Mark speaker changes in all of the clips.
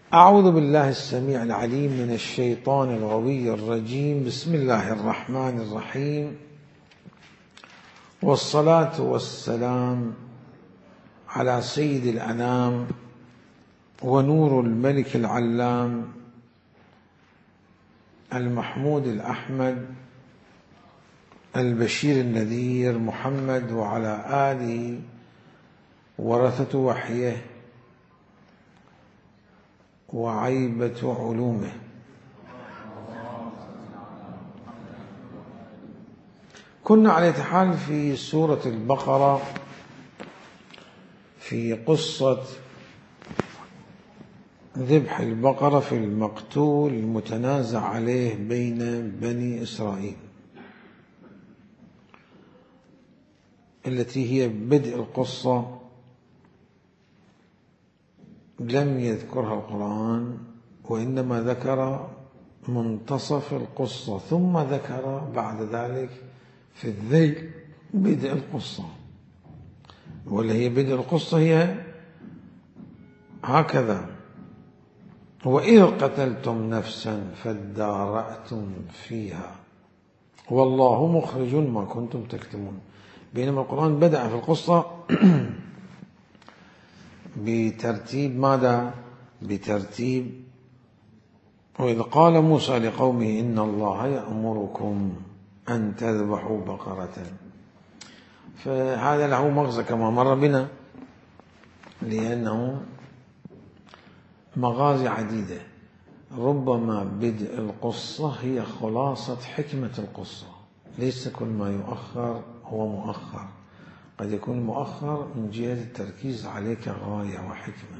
Speaker 1: أعوذ بالله السميع العليم من الشيطان الغوي الرجيم. بسم الله الرحمن الرحيم، والصلاة والسلام على سيد الأنام ونور الملك العلام المحمود الأحمد البشير النذير محمد، وعلى آله ورثة وحيه وعيبة علومه. كنا على حال في سورة البقرة في قصة ذبح البقرة في المقتول المتنازع عليه بين بني إسرائيل، التي هي بدء القصة. لم يذكرها القرآن، وإنما ذكر منتصف القصة، ثم ذكر بعد ذلك في الذيل بدء القصة. ولا هي بدء القصة هي هكذا: وإذ قتلتم نفسا فادارأتم فيها والله مخرج ما كنتم تكتمون. بينما القرآن بدأ في القصة بترتيب ماذا؟ بترتيب وإذ قال موسى لقومه إن الله يأمركم أن تذبحوا بقرة. فهذا له مغزى كما مر بنا، لأنه مغازي عديدة. ربما بدء القصة هي خلاصة حكمة القصة، ليس كل ما يؤخر هو مؤخر، قد يكون مؤخر من جهة التركيز عليه كغاية وحكمة،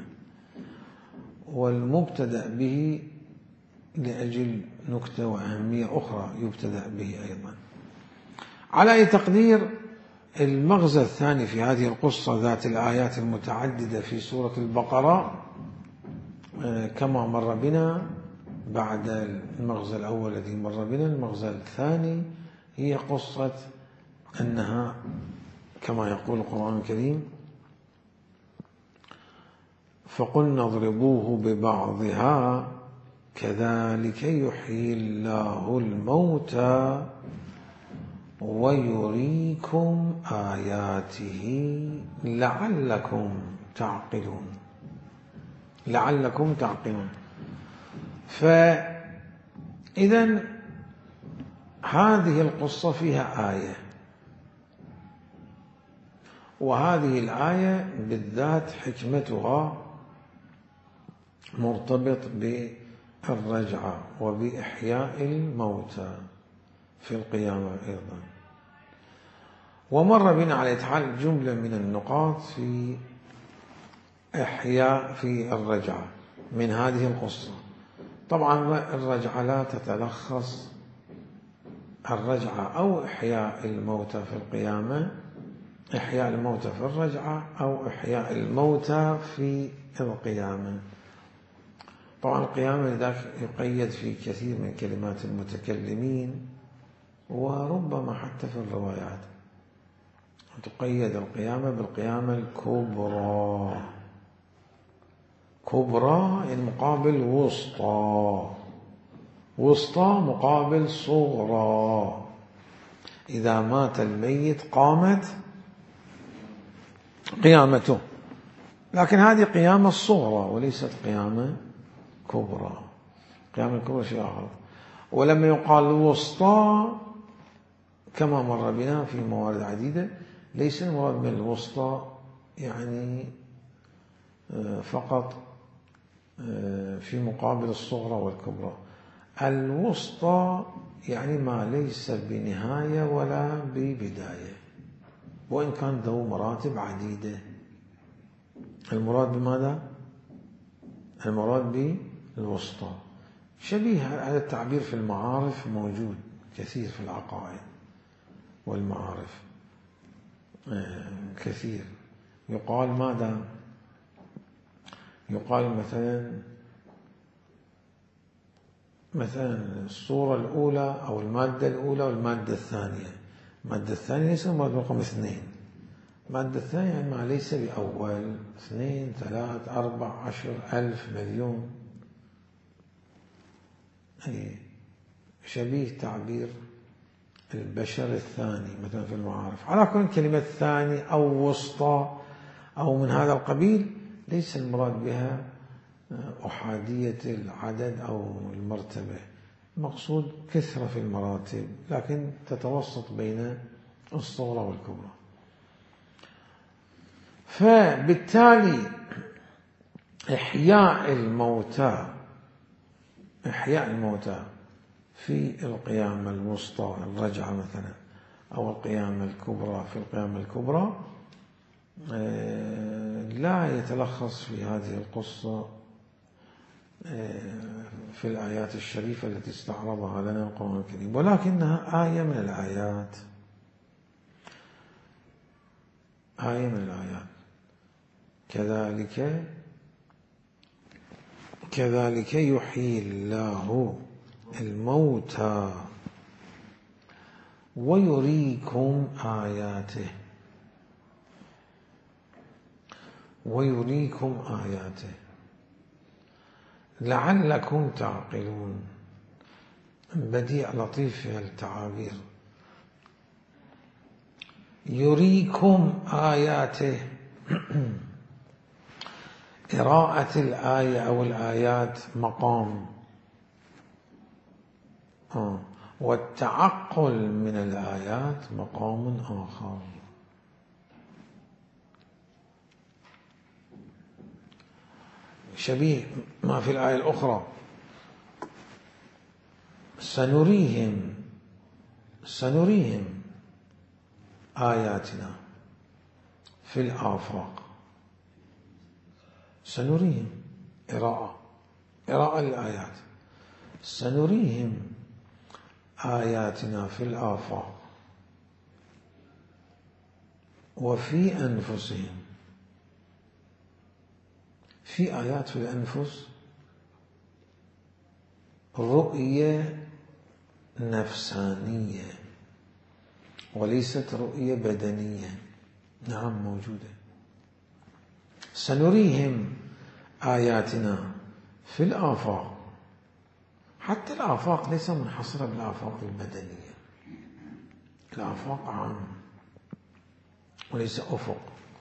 Speaker 1: والمبتدأ به لأجل نكتة وأهمية أخرى يبتدأ به أيضا. على أي تقدير، المغزى الثاني في هذه القصة ذات الآيات المتعددة في سورة البقرة كما مر بنا بعد المغزى الأول الذي مر بنا، المغزى الثاني هي قصة أنها كما يقول القرآن الكريم: فقلنا اضربوه ببعضها كذلك يحيي الله الموتى ويريكم آياته لعلكم تعقلون. لعلكم تعقلون. فإذا هذه القصة فيها آية، وهذه الآية بالذات حكمتها مرتبط بالرجعة وبإحياء الموتى في القيامة أيضا. ومر بنا على حال جملة من النقاط في إحياء في الرجعة من هذه القصة. طبعا الرجعة لا تتلخص الرجعة أو إحياء الموتى في القيامة، إحياء الموتى في الرجعة أو إحياء الموتى في القيامة. طبعا القيامة لذلك يقيد في كثير من كلمات المتكلمين، وربما حتى في الروايات تقيد القيامة بالقيامة الكبرى. كبرى يعني مقابل وسطى، وسطى مقابل صغرى. إذا مات الميت قامت قيامته، لكن هذه قيامة الصغرى وليست قيامة كبرى. قيامة الكبرى شيء آخر. ولما يقال الوسطى كما مر بنا في موارد عديدة، ليس المراد من الوسطى يعني فقط في مقابل الصغرى والكبرى. الوسطى يعني ما ليس بنهاية ولا ببداية، وإن كان ذو مراتب عديدة. المراد بماذا؟ المراد بالوسطى. شبيه هذا التعبير في المعارف موجود كثير في العقائد والمعارف كثير. يقال ماذا؟ يقال مثلا الصورة الأولى أو المادة الأولى والمادة الثانية. المادة الثانية ليس المراد رقم 2، المادة الثانية يعني ما ليس بأول 2 3 4 10 1000 مليون شبيه تعبير البشر الثاني مثلا في المعارف. على كل كلمة ثاني أو وسطى أو من هذا القبيل ليس المراد بها أحادية العدد أو المرتبة، المقصود كثرة في المراتب لكن تتوسط بين الصغرى والكبرى. فبالتالي إحياء الموتى في القيامة الوسطى الرجعة مثلا أو القيامة الكبرى في القيامة الكبرى لا يتلخص في هذه القصة في الآيات الشريفة التي استعرضها لنا القرآن الكريم، ولكنها آية من الآيات. كذلك يحيي الله الموتى ويريكم آياته لعلكم تعقلون. بديع لطيف في التعابير. يريكم آياته قراءة الآية أو الآيات مقام، والتعقل من الآيات مقام آخر. شبيه ما في الآية الأخرى سنريهم آياتنا في الآفاق. سنريهم قراءة الآيات. سنريهم آياتنا في الآفاق وفي أنفسهم. في آيات في الأنفس رؤية نفسانية وليست رؤية بدنية. نعم موجودة. سنريهم آياتنا في الآفاق. حتى الآفاق ليس منحصرة بالآفاق البدنية، الآفاق عام وليس أفق.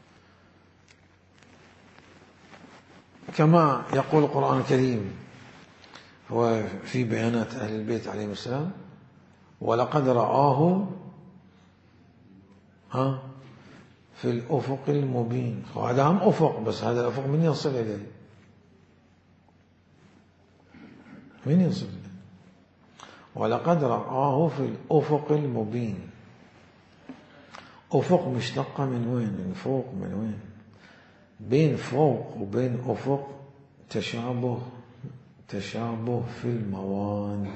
Speaker 1: كما يقول القرآن الكريم هو في بيانات أهل البيت عليهم السلام: ولقد رآه في الأفق المبين. هذا هم أفق، بس هذا الأفق من يصل إليه؟ ولقد رآه في الأفق المبين. أفق مشتقة من وين؟ من فوق. من وين؟ بين فوق وبين أفق تشابه في المواد.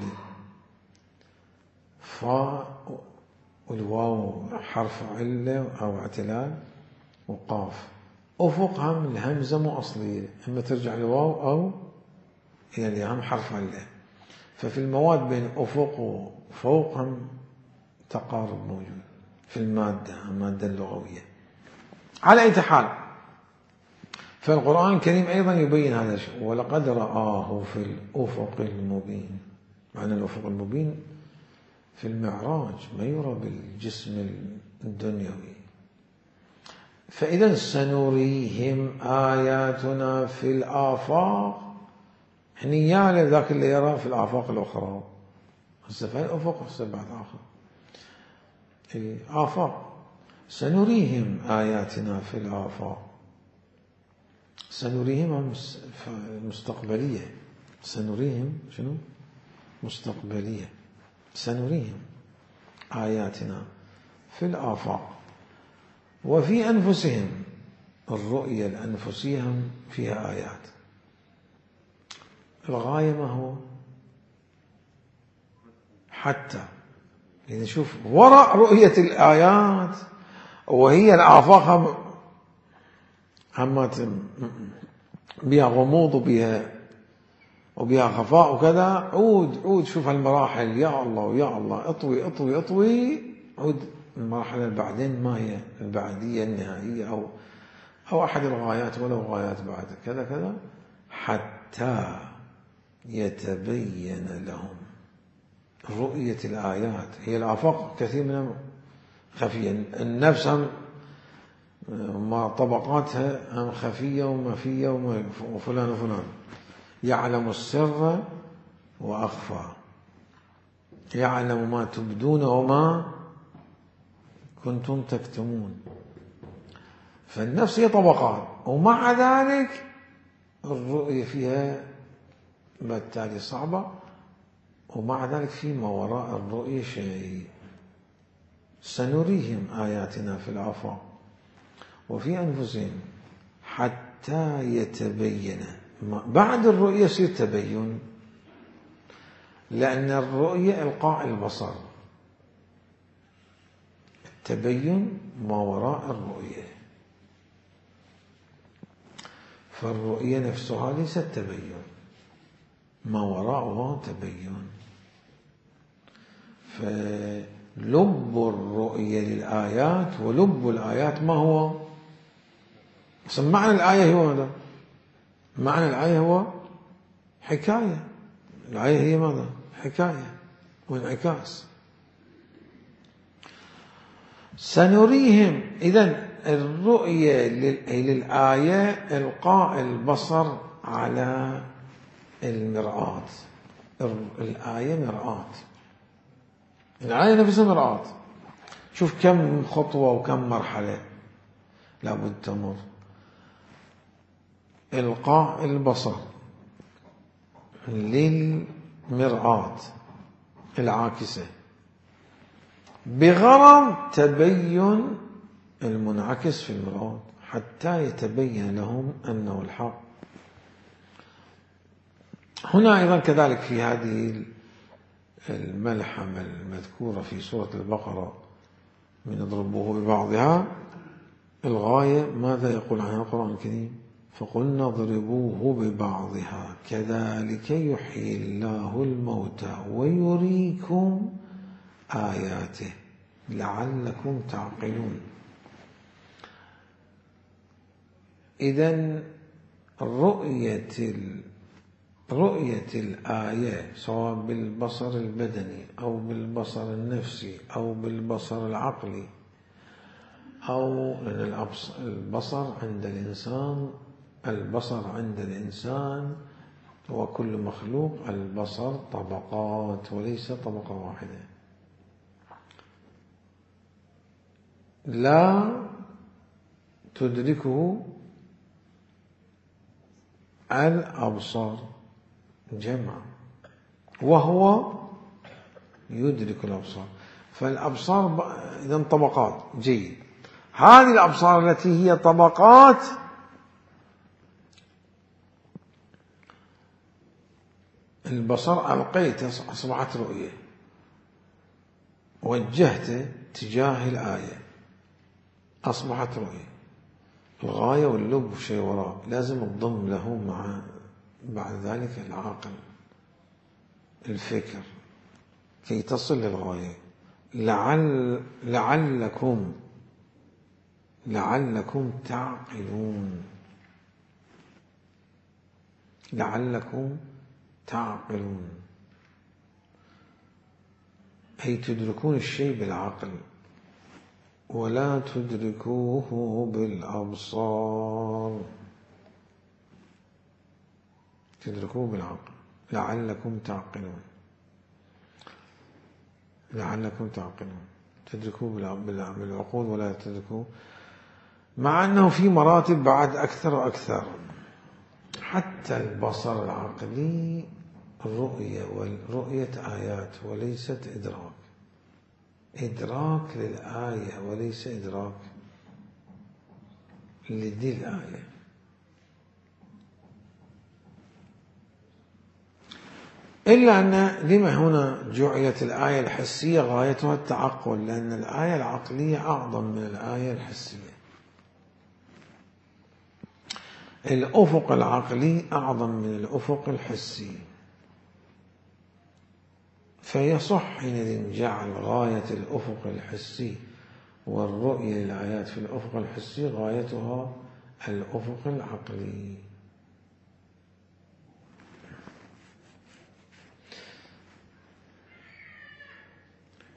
Speaker 1: فاء والواو حرف علة أو اعتلال، وقاف. أفق هم الهمزة مو أصلية، إما ترجع الواو أو يعني هم حرف علة. ففي المواد بين أفق وفوق هم تقارب موجود في المادة اللغوية. على أي حال، فالقرآن الكريم أيضا يبين هذا الشيء: ولقد رآه في الأفق المبين. معنى الأفق المبين في المعراج، ما يرى بالجسم الدنيوي. فإذا سنريهم آياتنا في الآفاق، يعني يا ذاك اللي يرى في الآفاق الأخرى. هسه في الأفق هسه بعد آخر آفاق. سنريهم آياتنا في الآفاق. سنريهم مستقبلية. سنريهم شنو؟ مستقبلية. سنريهم آياتنا في الآفاق وفي أنفسهم. الرؤية الأنفسية فيها آيات. الغاية ما هو؟ حتى يعني شوف وراء رؤية الآيات وهي الآفاق هم بها غموض وبها خفاء وكذا. عود شوف المراحل. يا الله يا الله، اطوي عود المراحل اللي بعدين ما هي البعدية النهائية أو أحد الغايات، ولو غايات بعد كذا حتى يتبين لهم. رؤية الآيات هي الآفاق كثير منها خفية، النفس هم ما طبقاتها هم خفية ومفية وفلان وفلان. يعلم السر وأخفى، يعلم ما تبدون وما كنتم تكتمون. فالنفس هي طبقات، ومع ذلك الرؤية فيها بالتالي صعبة، ومع ذلك فيما وراء الرؤية شيء. سنريهم آياتنا في الآفاق وفي أنفسهم حتى يتبين. بعد الرؤية يصير تبين، لأن الرؤية إلقاء البصر، التبين ما وراء الرؤية. فالرؤية نفسها ليست تبين، ما وراءها تبين. فلب الرؤية للآيات ولب الآيات ما هو؟ معنى الآية هو هذا، معنى الآية هو حكاية. الآية هي ماذا؟ حكاية وانعكاس. سنريهم. إذن الرؤية للآية إلقاء البصر على المرآة. الآية مرآة، الآية نفسها مرآة. شوف كم خطوة وكم مرحلة لابد تمر. إلقاء البصر للمرآة العاكسة بغرض تبين المنعكس في المرآة حتى يتبين لهم أنه الحق. هنا أيضا كذلك في هذه الملحمة المذكورة في سورة البقرة من اضربوه ببعضها، الغاية ماذا يقول عنها القرآن الكريم؟ فقلنا اضربوه ببعضها كذلك يحيي الله الموتى ويريكم آياته لعلكم تعقلون. إذن رؤية الآية سواء بالبصر البدني أو بالبصر النفسي أو بالبصر العقلي، أو البصر عند الإنسان وكل مخلوق البصر طبقات وليس طبقة واحدة. لا تدركه الأبصار جمع، وهو يدرك الأبصار. فالأبصار إذن طبقات. جيد. هذه الأبصار التي هي طبقات البصر ألقيته أصبحت رؤية، وجهته تجاه الآية أصبحت رؤية. الغاية واللب شيء وراء، لازم تضم له مع بعد ذلك العقل الفكر كي تصل للغاية. لعلكم تعقلون. لعلكم تعقلون أي تدركون الشيء بالعقل ولا تدركوه بالأبصار. تدركوه بالعقل. لعلكم تعقلون. لعلكم تعقلون. تدركوه بالعقول ولا تدركوه، مع أنه في مراتب بعد أكثر وأكثر. حتى البصر العقلي الرؤية، والرؤية آيات وليست إدراك. إدراك للآية وليس إدراك لدي الآية. إلا أن لما هنا جعلت الآية الحسية غايتها التعقل، لأن الآية العقلية أعظم من الآية الحسية. الأفق العقلي أعظم من الأفق الحسي، فيصح حينئذ جعل غاية الأفق الحسي والرؤية للآيات في الأفق الحسي غايتها الأفق العقلي.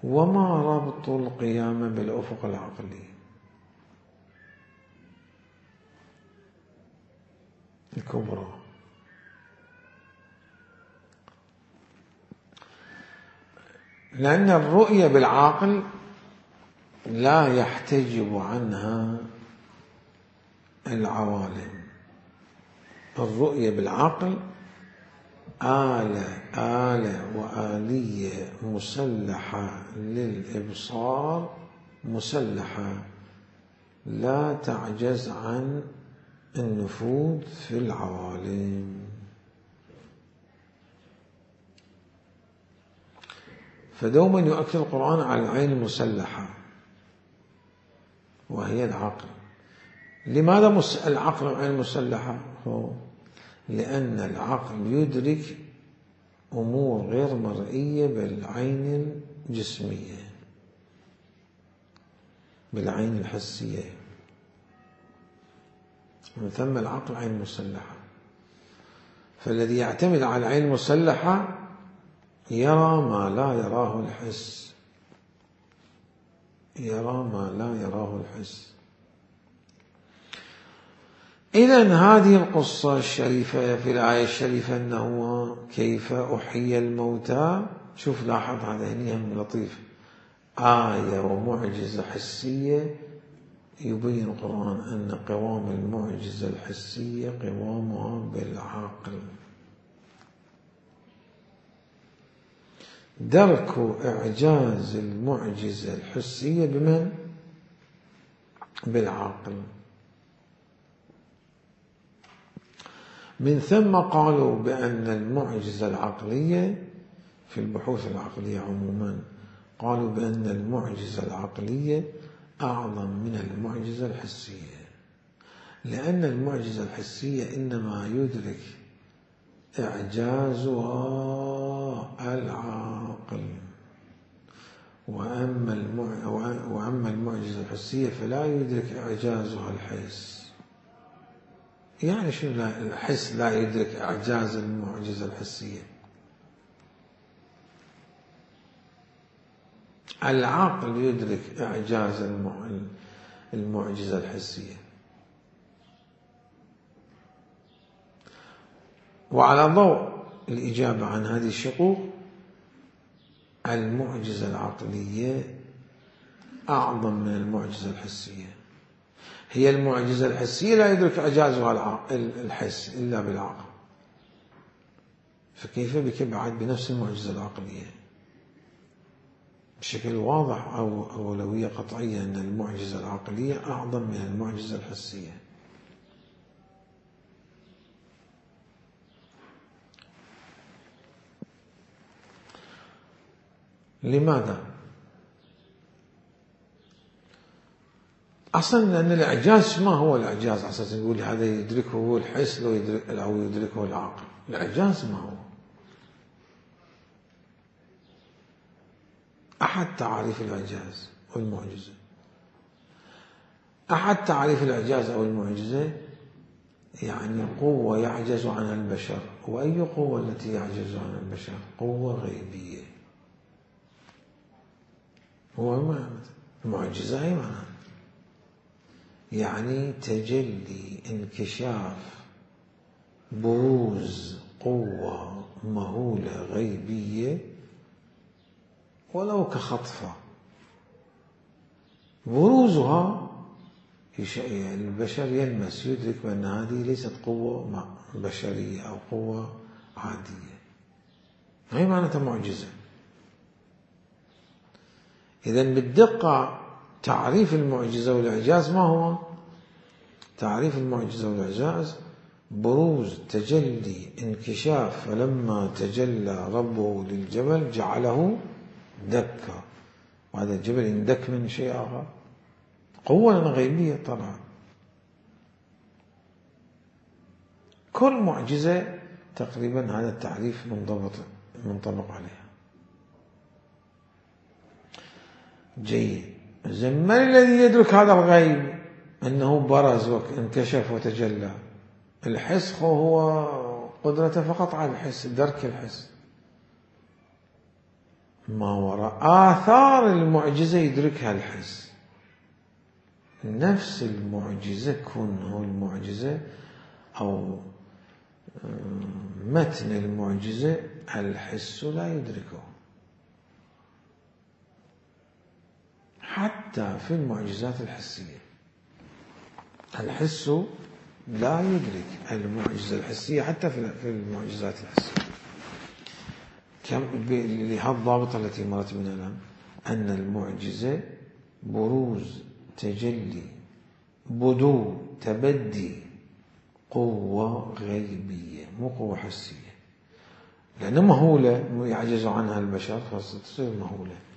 Speaker 1: وما ربط القيامة بالأفق العقلي الكبرى؟ لأن الرؤية بالعقل لا يحتجب عنها العوالم. الرؤية بالعقل آلة وآلية مسلحة للإبصار، مسلحة لا تعجز عن النفوذ في العوالم. فدوما يؤكد القرآن على العين المسلحة وهي العقل. لماذا العقل والعين المسلحة؟ لأن العقل يدرك أمور غير مرئية بالعين الجسمية، بالعين الحسية، من ثم العقل عين مسلحة. فالذي يعتمد على العين المسلحة يرى ما لا يراه الحس، يرى ما لا يراه الحس. إذن هذه القصة الشريفة في الآية الشريفة أنه كيف أحيي الموتى. شوف لاحظ هذا هنا هم لطيف، آية ومعجزة حسية يبين القرآن أن قوام المعجزة الحسية قوامها بالعقل. درك إعجاز المعجزة الحسية بمن؟ بالعقل. من ثم قالوا بأن المعجزة العقلية في البحوث العقلية عموما قالوا بأن المعجزة العقلية أعظم من المعجزة الحسية، لأن المعجزة الحسية إنما يدرك إعجازها العاقل، وأما المعجزة الحسية فلا يدرك إعجازها الحس. يعني شنو الحس لا يدرك إعجاز المعجزة الحسية؟ العقل يدرك إعجاز المعجزة الحسية. وعلى ضوء الإجابة عن هذه الشقوق، المعجزة العقلية أعظم من المعجزة الحسية. هي المعجزة الحسية لا يدرك إعجازها الحس إلا بالعقل، فكيف بك بعد بنفس المعجزة العقلية؟ بشكل واضح أو أولوية قطعية أن المعجزة العقلية أعظم من المعجزة الحسية. لماذا؟ أصلا لأن الإعجاز ما هو الإعجاز؟ أساسا نقول هذا يدركه الحس أو يدركه العقل. الإعجاز ما هو؟ أحد تعريف الإعجاز والمعجزة، أحد تعريف الإعجاز أو المعجزة يعني قوة يعجز عنها البشر. وأي قوة التي يعجز عنها البشر؟ قوة غيبية. هو المعجزة أي معنى؟ يعني تجلي، انكشاف، بروز قوة مهولة غيبية ولو كخطفة، بروزها البشر يلمس يدرك بأن هذه ليست قوة بشرية أو قوة عادية. هي معناتها معجزة. إذن بالدقة تعريف المعجزة والإعجاز ما هو؟ تعريف المعجزة والإعجاز بروز، تجلي، انكشاف. فلما تجلى ربه للجبل جعله دكا، وهذا الجبل يندك من شيء آخر، قوة غيبية طبعا. كل معجزة تقريبا هذا التعريف منطبق عليها. جيد. من الذي يدرك هذا الغيب أنه برز وانكشف وتجلى؟ الحس هو قدرته فقط على الحس، درك الحس. ما وراء آثار المعجزة يدركها الحس. نفس المعجزة كونه المعجزة أو متن المعجزة الحس لا يدركه، حتى في المعجزات الحسية الحس لا يدرك المعجزة الحسية حتى في المعجزات الحسية. لهذا الضابطة التي مرت بنا الآن، أن المعجزة بروز، تجلي، بدو، تبدي، قوة غيبية مو قوة حسية، لأنها مهولة يعجز عنها البشر فتصير مهولة.